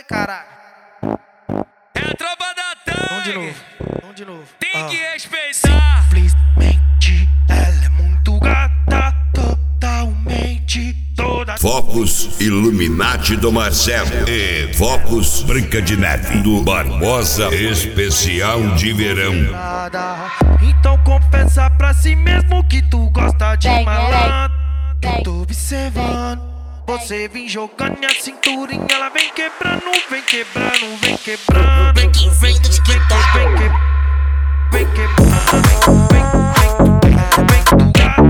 Ai, caralho. É a tropa da Tangue. Vamos de novo. Tem que respeitar. Simplesmente, ela é muito gata, totalmente toda. Focus Illuminati do Marcelo e Focus Branca de Neve do Barbosa Especial de Verão. Então confessa pra si mesmo que tu gosta de malandro. Eu tô observando. Você vem jogando minha cinturinha, ela vem quebrando, vem quebrando, vem quebrando. Vem que vem do TikTok. Vem quebrando, vem tu gata.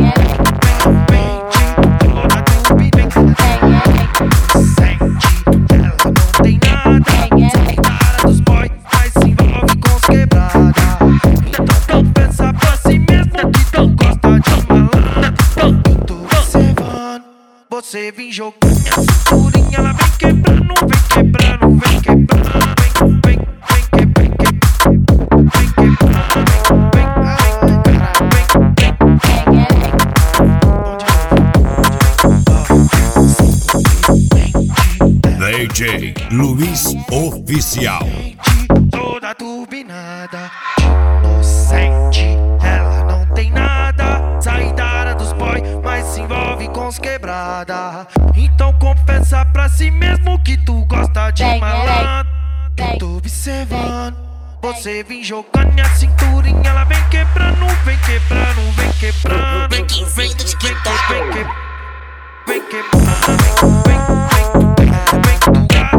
Sente, ela não tem nada. Cara dos boys, mas se envolve com os quebrada. Então pensa pra si mesmo que tu gosta de malandro. Eu tô observando. Você vem jogando minha cinturinha, ela vem quebrando, vem quebrando, vem quebrando. DJ Luiz Oficial. Toda turbinada, inocente, ela não tem nada. Sai da área dos boys, mas se envolve com os quebrada. Então confessa pra si mesmo que tu gosta de malandro. Eu tô observando. Você vem jogando minha cinturinha, ela vem quebrando, vem quebrando, vem quebrando. Vem que vem do TikTok. Vem quebrando, vem tu gata.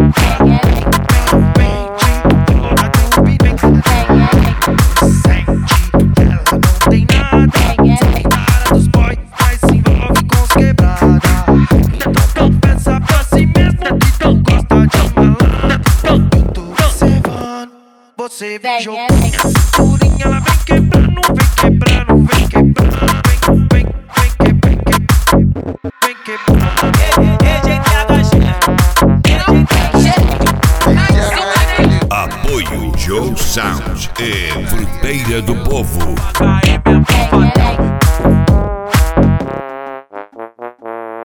Você vem jogando minha cinturinha, ela vem quebrando, vem quebrando, vem quebrando, vem quebrando. Apoio Joe Sound e Fruteira do Povo. Aí, minha